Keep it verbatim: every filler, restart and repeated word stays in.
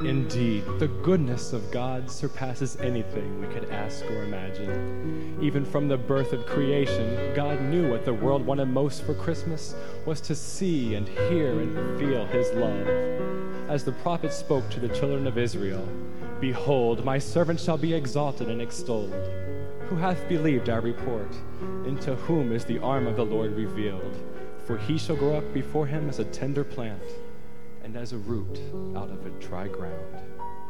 Indeed, the goodness of God surpasses anything we could ask or imagine. Even from the birth of creation, God knew what the world wanted most for Christmas was to see and hear and feel his love. As the prophet spoke to the children of Israel, "Behold, my servant shall be exalted and extolled, who hath believed our report, into whom is the arm of the Lord revealed. For he shall grow up before him as a tender plant, and as a root out of a dry ground."